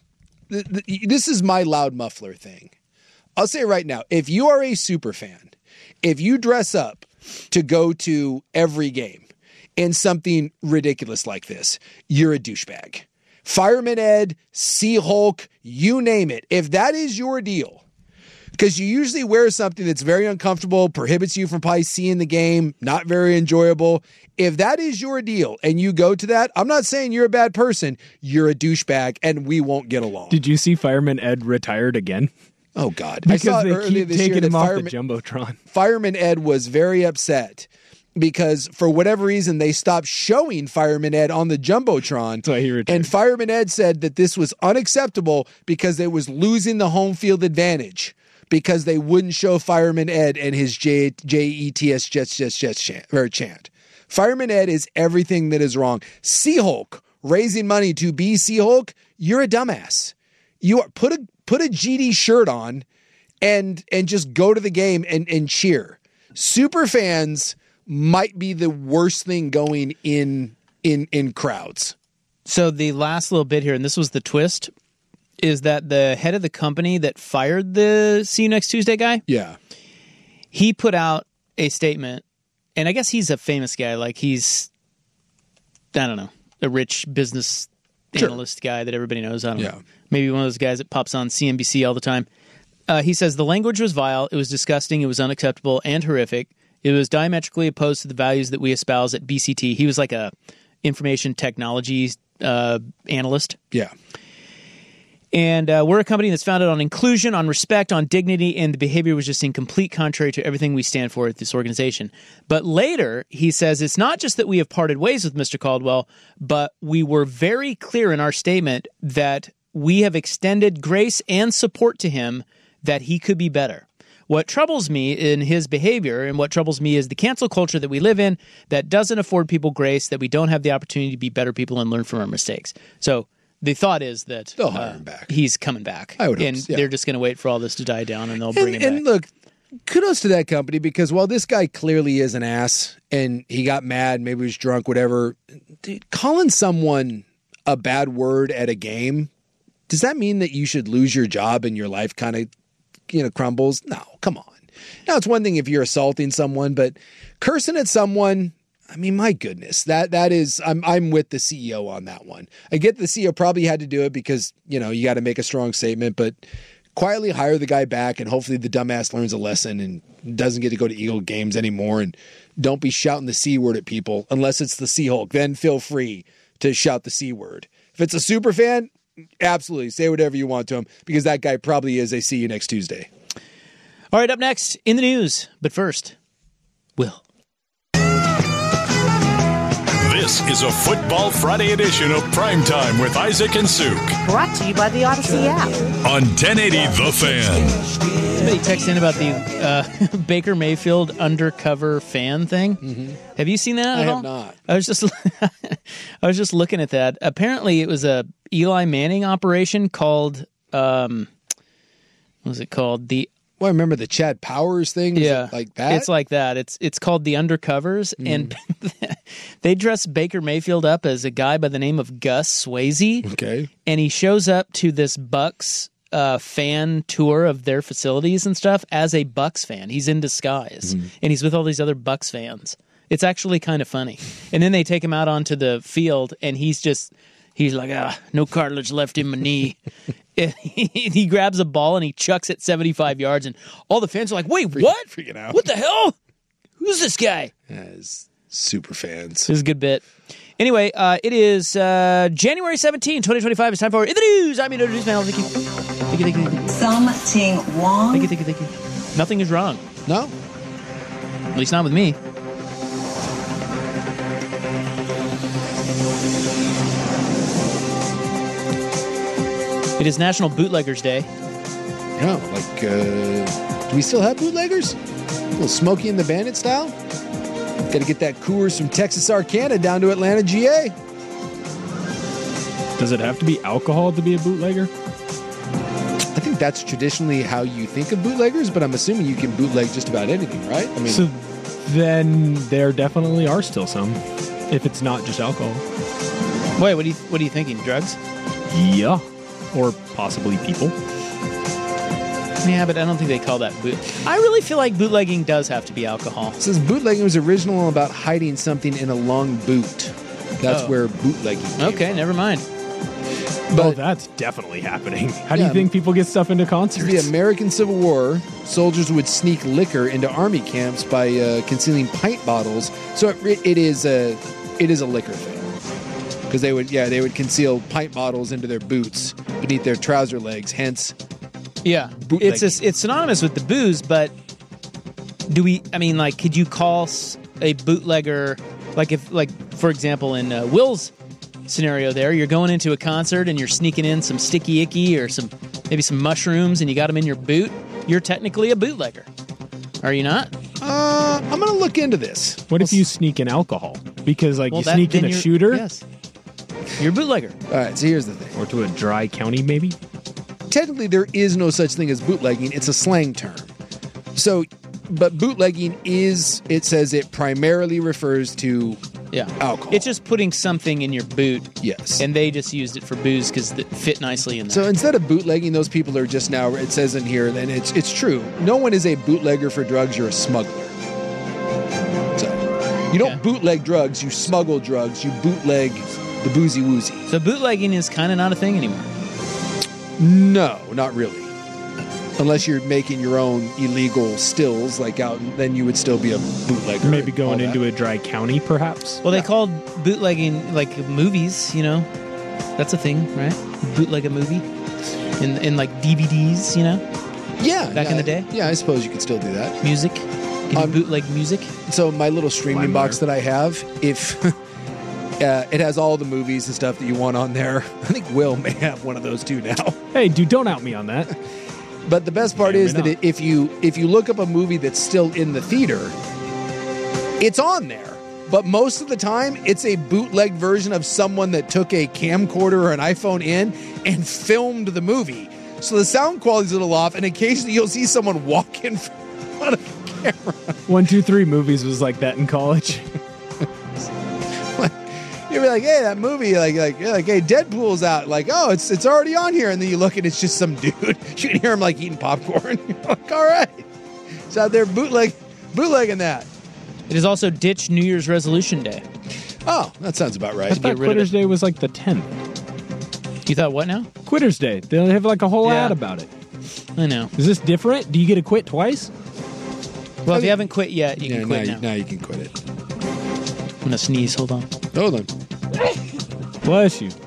Speaker 11: this is my loud muffler thing. I'll say right now, if you are a super fan, if you dress up to go to every game in something ridiculous like this, you're a douchebag. Fireman Ed, Sea-Hulk, you name it. If that is your deal, because you usually wear something that's very uncomfortable, prohibits you from probably seeing the game, not very enjoyable. If that is your deal and you go to that, I'm not saying you're a bad person. You're a douchebag and we won't get along.
Speaker 12: Did you see Fireman Ed retired again?
Speaker 11: Oh, God.
Speaker 12: Because
Speaker 11: I saw
Speaker 12: they
Speaker 11: earlier
Speaker 12: keep
Speaker 11: this
Speaker 12: taking
Speaker 11: year
Speaker 12: him
Speaker 11: that
Speaker 12: off
Speaker 11: Fireman,
Speaker 12: the Jumbotron.
Speaker 11: Fireman Ed was very upset because for whatever reason they stopped showing Fireman Ed on the Jumbotron.
Speaker 12: That's why he retired.
Speaker 11: And Fireman Ed said that this was unacceptable because it was losing the home field advantage. Because they wouldn't show Fireman Ed and his J E T S Jets Jets Jets chant, or chant. Fireman Ed is everything that is wrong. Sea-Hulk raising money to be Sea-Hulk, you're a dumbass. You are put a put a G D shirt on and and just go to the game and, and cheer. Super fans might be the worst thing going in in in crowds.
Speaker 10: So the last little bit here, and this was the twist, is that the head of the company that fired the See You Next Tuesday guy,
Speaker 11: yeah,
Speaker 10: he put out a statement, and I guess he's a famous guy. Like he's, I don't know, a rich business
Speaker 11: sure.
Speaker 10: analyst guy that everybody knows. I don't
Speaker 11: yeah.
Speaker 10: know. Maybe one of those guys that pops on C N B C all the time. Uh, he says, the language was vile, it was disgusting, it was unacceptable and horrific. It was diametrically opposed to the values that we espouse at B C T. He was like a information technology uh, analyst.
Speaker 11: Yeah.
Speaker 10: And uh, we're a company that's founded on inclusion, on respect, on dignity, and the behavior was just in complete contrary to everything we stand for at this organization. But later, he says it's not just that we have parted ways with Mister Caldwell, but we were very clear in our statement that we have extended grace and support to him that he could be better. What troubles me in his behavior and what troubles me is the cancel culture that we live in that doesn't afford people grace, that we don't have the opportunity to be better people and learn from our mistakes. So the thought is that
Speaker 11: they'll hire
Speaker 10: uh,
Speaker 11: him back.
Speaker 10: He's coming back.
Speaker 11: I would hope
Speaker 10: and
Speaker 11: so, yeah.
Speaker 10: they're just going to wait for all this to die down and they'll
Speaker 11: and,
Speaker 10: bring him
Speaker 11: and
Speaker 10: back.
Speaker 11: look, kudos to that company because while this guy clearly is an ass and he got mad, maybe he was drunk, whatever, dude, calling someone a bad word at a game, does that mean that you should lose your job and your life kind of, you know, crumbles? No, come on. Now, it's one thing if you're assaulting someone, but cursing at someone, I mean, my goodness, that that is, I'm I'm with the C E O on that one. I get the C E O probably had to do it because, you know, you got to make a strong statement, but quietly hire the guy back and hopefully the dumbass learns a lesson and doesn't get to go to Eagle games anymore and don't be shouting the C word at people unless it's the Sea-Hulk. Then feel free to shout the C word. If it's a super fan, absolutely say whatever you want to him because that guy probably is a See You Next Tuesday.
Speaker 10: All right, up next in the news, but first, Will.
Speaker 6: This is a Football Friday edition of Primetime with Isaac and Suk.
Speaker 8: Brought to you by the Odyssey app.
Speaker 6: On ten eighty The Fan.
Speaker 10: Somebody texted in about the uh, Baker Mayfield undercover fan thing.
Speaker 11: Mm-hmm.
Speaker 10: Have you seen that
Speaker 11: I
Speaker 10: at
Speaker 11: have
Speaker 10: all?
Speaker 11: not.
Speaker 10: I was just I was just looking at that. Apparently, it was a Eli Manning operation called um, what was it called? The
Speaker 11: Well, I remember the Chad Powers thing. Is
Speaker 10: yeah,
Speaker 11: it like that.
Speaker 10: It's like that. It's it's called the Undercovers, mm. and they dress Baker Mayfield up as a guy by the name of Gus Swayze.
Speaker 11: Okay,
Speaker 10: and he shows up to this Bucks uh, fan tour of their facilities and stuff as a Bucks fan. He's in disguise, mm. and he's with all these other Bucks fans. It's actually kind of funny. And then they take him out onto the field, and he's just he's like, ah, no cartilage left in my knee. He grabs a ball and he chucks it seventy-five yards, and all the fans are like, wait,
Speaker 11: Freaking,
Speaker 10: what?
Speaker 11: Freaking out.
Speaker 10: What the hell? Who's this guy?
Speaker 11: Yeah, it's super fans.
Speaker 10: This is a good bit. Anyway, uh, it is uh, January seventeenth, twenty twenty-five. It's time for In the News. I'm your news man. Thank you. Thank you, thank you, thank you.
Speaker 13: Something wrong?
Speaker 10: Thank you, thank you, thank you. Nothing is wrong.
Speaker 11: No?
Speaker 10: At least not with me. It is National Bootleggers Day.
Speaker 11: No, like, uh, do we still have bootleggers? A little Smokey and the Bandit style? Got to get that Coors from Texas Arcana down to Atlanta, G A.
Speaker 12: Does it have to be alcohol to be a bootlegger?
Speaker 11: I think that's traditionally how you think of bootleggers, but I'm assuming you can bootleg just about anything, right? I mean,
Speaker 12: so then there definitely are still some, if it's not just alcohol.
Speaker 10: Wait, what are you what are you thinking? Drugs?
Speaker 12: Yeah, or possibly people.
Speaker 10: Yeah, but I don't think they call that boot. I really feel like bootlegging does have to be alcohol.
Speaker 11: It says bootlegging was original about hiding something in a long boot. That's
Speaker 10: Oh.
Speaker 11: where bootlegging came
Speaker 10: Okay, never mind.
Speaker 11: But
Speaker 12: oh, that's definitely happening. How do
Speaker 11: Yeah.
Speaker 12: you think people get stuff into concerts?
Speaker 11: the American Civil War, soldiers would sneak liquor into army camps by uh, concealing pint bottles. So it, it is a it is a liquor thing. Because they would, yeah, they would conceal pint bottles into their boots beneath their trouser legs. Hence,
Speaker 10: Yeah, it's a, it's synonymous with the booze, but do we? I mean, like, could you call s- a bootlegger, like if, like for example, in uh, Will's scenario, there, you're going into a concert and you're sneaking in some sticky icky or some maybe some mushrooms, and you got them in your boot. You're technically a bootlegger, are you not?
Speaker 11: uh, I'm going to look into this.
Speaker 12: What if you sneak in alcohol? Because like
Speaker 10: Well,
Speaker 12: you
Speaker 10: that-
Speaker 12: sneak in
Speaker 10: then
Speaker 12: a
Speaker 10: you're-
Speaker 12: shooter,
Speaker 10: Yes, you're a bootlegger.
Speaker 11: All right, so here's the thing.
Speaker 12: or to a dry county, maybe.
Speaker 11: Technically, there is no such thing as bootlegging. It's a slang term. So, but bootlegging is, it says it primarily refers to
Speaker 10: Yeah,
Speaker 11: alcohol.
Speaker 10: It's just putting something in your boot.
Speaker 11: Yes.
Speaker 10: And they just used it for booze because it fit nicely in there.
Speaker 11: So instead of bootlegging, those people are just now, it says in here, and it's it's true. No one is a bootlegger for drugs, you're a smuggler. So you don't bootleg drugs, you smuggle drugs, you bootleg the boozy woozy.
Speaker 10: So bootlegging is kind of not a thing anymore.
Speaker 11: No, not really. Unless you're making your own illegal stills, like out, then you would still be a bootlegger.
Speaker 12: Maybe
Speaker 11: and
Speaker 12: going
Speaker 11: all that.
Speaker 12: into a dry county, perhaps.
Speaker 10: Well, they called bootlegging like movies, you know? That's a thing, right? Bootleg a movie in in like D V Ds, you know?
Speaker 11: Yeah.
Speaker 10: Back
Speaker 11: yeah,
Speaker 10: in the day?
Speaker 11: Yeah, I suppose you could still do that.
Speaker 10: Music. Can you
Speaker 11: Um,
Speaker 10: bootleg music?
Speaker 11: So my little streaming
Speaker 12: LimeWire.
Speaker 11: box that I have, if uh, it has all the movies and stuff that you want on there. I think Will may have one of those too now.
Speaker 12: Hey, dude, don't out me on that.
Speaker 11: But the best part
Speaker 12: May or
Speaker 11: is
Speaker 12: may
Speaker 11: that
Speaker 12: not.
Speaker 11: it, if you if you look up a movie that's still in the theater, it's on there. But most of the time, it's a bootleg version of someone that took a camcorder or an iPhone in and filmed the movie. So the sound quality's a little off, and occasionally you'll see someone walk in front of the camera.
Speaker 12: One, two, three movies was like that in college.
Speaker 11: You'll be like, hey, that movie, like, like, yeah, like, hey, Deadpool's out. Like, oh, it's it's already on here. And then you look and it's just some dude. You can hear him like eating popcorn. You're like, all right. It's out there bootleg, bootlegging that.
Speaker 10: It is also Ditch New Year's Resolution Day.
Speaker 11: Oh, that sounds about right.
Speaker 12: I thought Quitter's Day was like the tenth.
Speaker 10: You thought what now?
Speaker 12: Quitter's Day. They have like a whole
Speaker 10: Yeah.
Speaker 12: ad about it.
Speaker 10: I know.
Speaker 12: Is this different? Do you get to quit twice?
Speaker 10: Well, if you haven't quit yet, you
Speaker 11: Yeah,
Speaker 10: can quit
Speaker 11: now,
Speaker 10: now.
Speaker 11: you, now you can quit it.
Speaker 10: I'm going to sneeze. Hold on.
Speaker 11: Hold on.
Speaker 12: Bless you.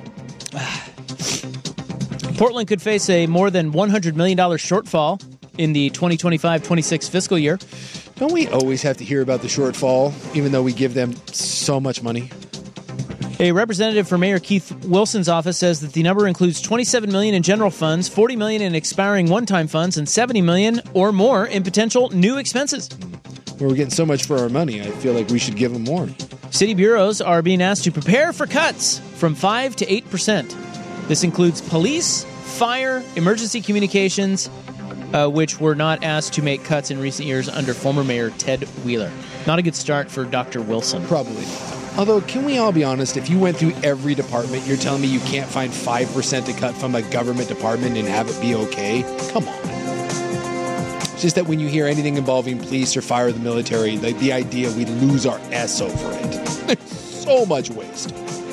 Speaker 10: Portland could face a more than one hundred million dollars shortfall in the twenty twenty-five twenty-six fiscal year.
Speaker 11: Don't we always have to hear about the shortfall, even though we give them so much money?
Speaker 10: A representative for Mayor Keith Wilson's office says that the number includes twenty-seven million dollars in general funds, forty million dollars in expiring one-time funds, and seventy million dollars or more in potential new expenses.
Speaker 11: Where we're getting so much for our money, I feel like we should give them more.
Speaker 10: City bureaus are being asked to prepare for cuts from five to eight percent. This includes police, fire, emergency communications, uh, which were not asked to make cuts in recent years under former Mayor Ted Wheeler. Not a good start for Doctor Wilson.
Speaker 11: Probably. Although, can we all be honest? If you went through every department, you're telling me you can't find five percent to cut from a government department and have it be okay? Come on. It's just that when you hear anything involving police or fire or the military, like the idea we lose our S over it. There's so much waste.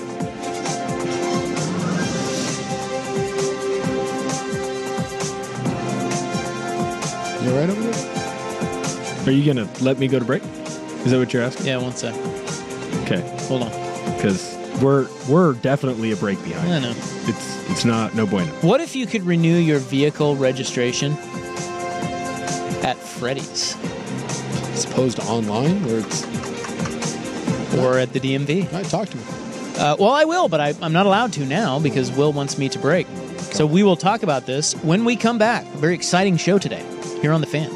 Speaker 11: You all right over there?
Speaker 12: Are you going to let me go to break? Is that what you're asking?
Speaker 10: Yeah, one sec.
Speaker 12: Okay.
Speaker 10: Hold on.
Speaker 12: Because we're we're definitely a break behind.
Speaker 10: I know.
Speaker 12: It's it's not no bueno.
Speaker 10: What if you could renew your vehicle registration at Freddy's?
Speaker 11: As opposed to online, where it's
Speaker 10: or at the D M V?
Speaker 11: I talk to me.
Speaker 10: Uh, well, I will, but I, I'm not allowed to now because Will wants me to break. So we will talk about this when we come back. A very exciting show today here on The Fan.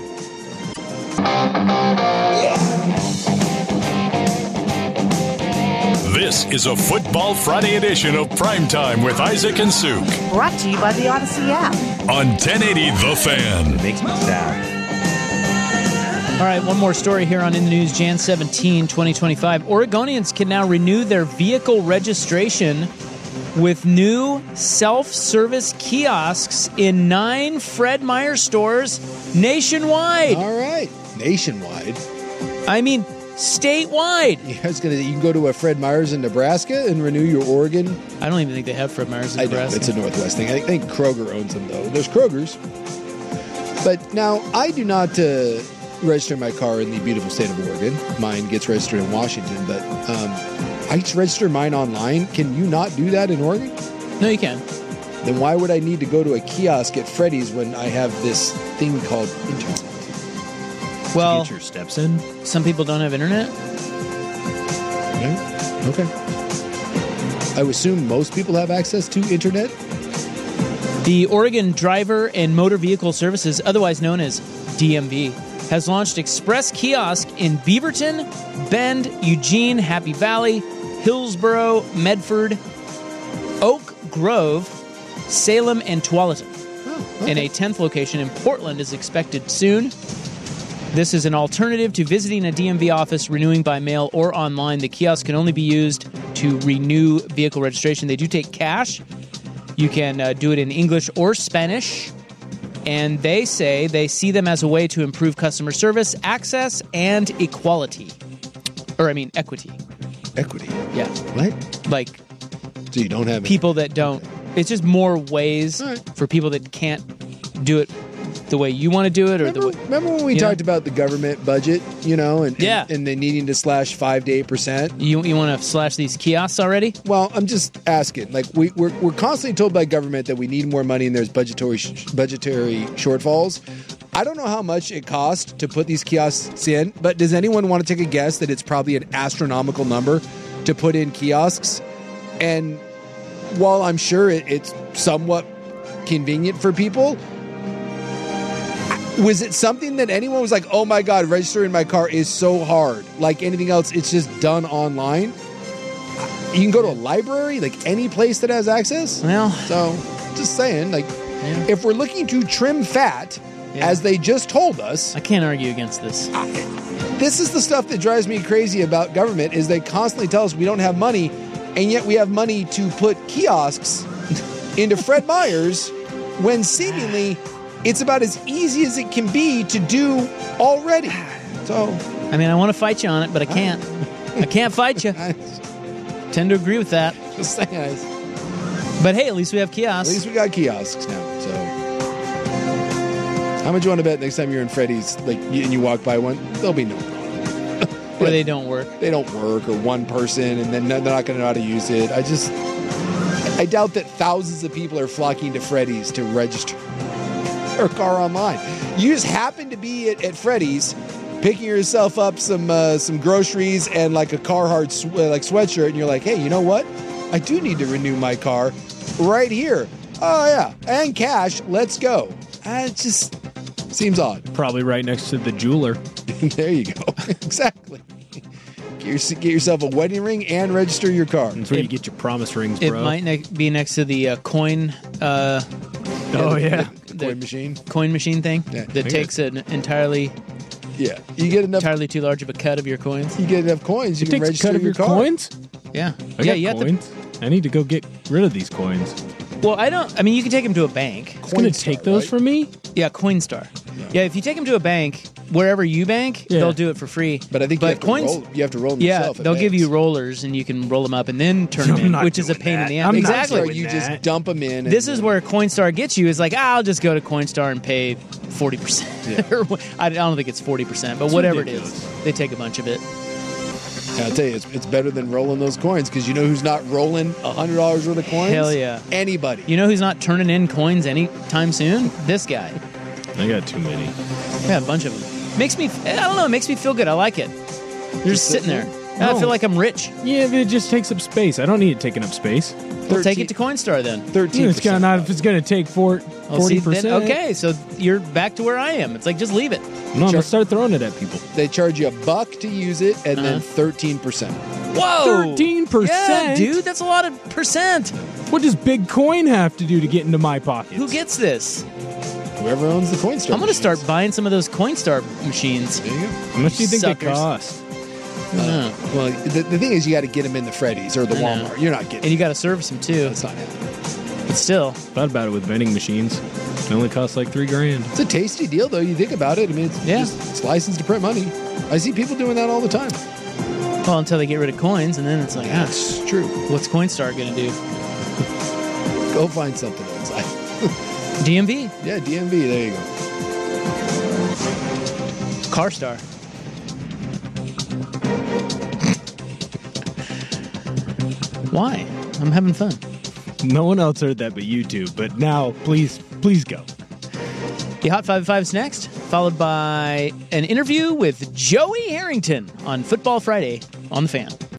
Speaker 6: This is a Football Friday edition of Primetime with Isaac and Suk.
Speaker 8: Brought to you by the Odyssey app.
Speaker 6: On ten eighty The Fan.
Speaker 13: It makes me sad.
Speaker 10: All right, one more story here on In the News, January seventeenth, twenty twenty-five. Oregonians can now renew their vehicle registration with new self-service kiosks in nine Fred Meyer stores nationwide.
Speaker 11: All right. Nationwide.
Speaker 10: I mean, statewide.
Speaker 11: Yeah, it's gonna, you can go to a Fred Meyer's in Nebraska and renew your Oregon.
Speaker 10: I don't even think they have Fred Meyer's in
Speaker 11: I
Speaker 10: Nebraska.
Speaker 11: know, it's a Northwest thing. I think Kroger owns them, though. There's Kroger's. But now, I do not uh, register my car in the beautiful state of Oregon. Mine gets registered in Washington, but um, I just register mine online. Can you not do that in Oregon?
Speaker 10: No, you can.
Speaker 11: Then why would I need to go to a kiosk at Freddy's when I have this thing called internet?
Speaker 10: Well,
Speaker 12: get your steps in.
Speaker 10: Some people don't have internet.
Speaker 11: Okay. okay. I would assume most people have access to internet.
Speaker 10: The Oregon Driver and Motor Vehicle Services, otherwise known as D M V, has launched Express Kiosk in Beaverton, Bend, Eugene, Happy Valley, Hillsboro, Medford, Oak Grove, Salem, and Tualatin.
Speaker 11: Oh, okay.
Speaker 10: And a tenth location in Portland is expected soon. This is an alternative to visiting a D M V office, renewing by mail or online. The kiosk can only be used to renew vehicle registration. They do take cash. You can uh, do it in English or Spanish. And they say they see them as a way to improve customer service, access, and equality. Or, I mean, equity.
Speaker 11: Equity?
Speaker 10: Yeah.
Speaker 11: What?
Speaker 10: Like,
Speaker 11: so you don't have
Speaker 10: people that don't. It's just more ways
Speaker 11: right.
Speaker 10: for people that can't do it the way you want to do it, or
Speaker 11: remember,
Speaker 10: the way.
Speaker 11: Remember when we talked know? about the government budget, you know, and
Speaker 10: yeah.
Speaker 11: and, and they needing to slash five to eight percent.
Speaker 10: You you want to slash these kiosks already?
Speaker 11: Well, I'm just asking. Like we we're we're constantly told by government that we need more money and there's budgetary sh- budgetary shortfalls. I don't know how much it costs to put these kiosks in, but does anyone want to take a guess that it's probably an astronomical number to put in kiosks? And while I'm sure it, it's somewhat convenient for people, was it something that anyone was like, oh my God, registering my car is so hard? Like anything else, it's just done online. You can go to a library, like any place that has access.
Speaker 10: Well,
Speaker 11: so just saying, like,
Speaker 10: yeah.
Speaker 11: if we're looking to trim fat, yeah. as they just told us,
Speaker 10: I can't argue against this.
Speaker 11: I, this is the stuff that drives me crazy about government is they constantly tell us we don't have money, and yet we have money to put kiosks into Fred Meyer's when seemingly it's about as easy as it can be to do already. So,
Speaker 10: I mean, I want to fight you on it, but I can't. I can't fight you. Tend to agree with that.
Speaker 11: Just saying.
Speaker 10: But hey, at least we have kiosks.
Speaker 11: At least we got kiosks now. So, how much you want to bet next time you're in Freddy's, like, and you walk by one, there'll be no problem.
Speaker 10: Or they don't work.
Speaker 11: They don't work, or one person, and then they're not going to know how to use it. I just, I doubt that thousands of people are flocking to Freddy's to register their car online. You just happen to be at, at Freddy's, picking yourself up some uh, some groceries and like a Carhartt sw- uh, like sweatshirt, and you're like, hey, you know what? I do need to renew my car right here. Oh yeah, and cash. Let's go. Uh, it just seems odd.
Speaker 12: Probably right next to the jeweler.
Speaker 11: There you go. Exactly. Get, your, get yourself a wedding ring and register your car.
Speaker 12: That's where it, you get your promise rings, bro.
Speaker 10: It might ne- be next to the uh, coin. Uh,
Speaker 12: oh yeah,
Speaker 11: the, the coin machine.
Speaker 10: Coin machine thing
Speaker 11: yeah,
Speaker 10: that takes an entirely.
Speaker 11: Yeah, you get enough.
Speaker 10: Entirely too large of a cut of your coins.
Speaker 11: You get enough coins, you
Speaker 12: it
Speaker 11: can
Speaker 12: takes
Speaker 11: register
Speaker 12: a cut of
Speaker 11: your,
Speaker 12: your
Speaker 11: car.
Speaker 12: coins.
Speaker 10: Yeah,
Speaker 12: I
Speaker 10: yeah,
Speaker 12: got
Speaker 10: you
Speaker 12: coins.
Speaker 10: have
Speaker 12: to... I need to go get rid of these coins.
Speaker 10: Well, I don't. I mean, you can take them to a bank.
Speaker 12: It's going to take those
Speaker 11: right?
Speaker 12: from me.
Speaker 10: Yeah, Coinstar. Yeah. yeah, if you take them to a bank, wherever you bank, yeah. they'll do it for free.
Speaker 11: But I think
Speaker 10: but
Speaker 11: you, have
Speaker 10: coins,
Speaker 11: to roll, you have to roll them
Speaker 10: yeah,
Speaker 11: yourself. Yeah,
Speaker 10: they'll give
Speaker 11: banks.
Speaker 10: you rollers, and you can roll them up and then turn them in, which is a pain
Speaker 12: that.
Speaker 10: in the ass.
Speaker 12: I'm
Speaker 10: exactly.
Speaker 12: not
Speaker 11: you
Speaker 12: that.
Speaker 11: just dump them in.
Speaker 10: This is where Coinstar gets you. Is like, ah, I'll just go to Coinstar and pay forty percent. Yeah. I don't think it's forty percent, but it's whatever ridiculous. It is, they take a bunch of it.
Speaker 11: Yeah, I'll tell you, it's, it's better than rolling those coins, because you know who's not rolling one hundred dollars worth of coins?
Speaker 10: Hell yeah.
Speaker 11: Anybody.
Speaker 10: You know who's not turning in coins anytime soon? This guy.
Speaker 12: I got too many.
Speaker 10: I got a bunch of them. Makes me, I don't know, it makes me feel good. I like it. You're just, just sitting there. I feel like I'm rich.
Speaker 12: Yeah, but it just takes up space. I don't need it taking up space.
Speaker 10: Well, take it to Coinstar then.
Speaker 11: thirteen
Speaker 12: Yeah, it's gonna not if it's going to take four,
Speaker 10: Oh,
Speaker 12: forty
Speaker 10: see,
Speaker 12: percent.
Speaker 10: then- okay, so you're back to where I am. It's like, just leave it.
Speaker 12: No, I'm gonna start throwing it at people.
Speaker 11: They charge you a buck to use it, and then
Speaker 10: Uh-huh.
Speaker 11: thirteen percent.
Speaker 10: Whoa!
Speaker 12: Thirteen
Speaker 10: Yeah,
Speaker 12: percent,
Speaker 10: dude, that's a lot of percent.
Speaker 12: What does Big Coin have to do to get into my pocket?
Speaker 10: Who gets this?
Speaker 11: Whoever owns the Coinstar.
Speaker 10: I'm going to start buying some of those Coinstar machines.
Speaker 11: There you go.
Speaker 12: How much do you think they
Speaker 10: Suckers.
Speaker 12: cost?
Speaker 11: Uh, well, the, the thing is, you got to get them in the Freddy's or the
Speaker 10: I know.
Speaker 11: Walmart. You're not getting.
Speaker 10: And you got to service them too.
Speaker 11: That's not happening.
Speaker 10: But still,
Speaker 12: Thought about it with vending machines. It only costs like three grand.
Speaker 11: It's a tasty deal, though. You think about it. I mean, it's,
Speaker 10: Yeah.
Speaker 11: just, it's licensed to print money. I see people doing that all the time.
Speaker 10: well, until they get rid of coins, and then it's like, ah,
Speaker 11: That's true.
Speaker 10: what's Coinstar going to do?
Speaker 11: Go find something else. I,
Speaker 10: D M V,
Speaker 11: yeah, D M V. There you go.
Speaker 10: CarStar. Why? I'm having fun.
Speaker 12: No one else heard that but you two. But now, please, please go.
Speaker 10: The Hot five five's next, followed by an interview with Joey Harrington on Football Friday on The Fan.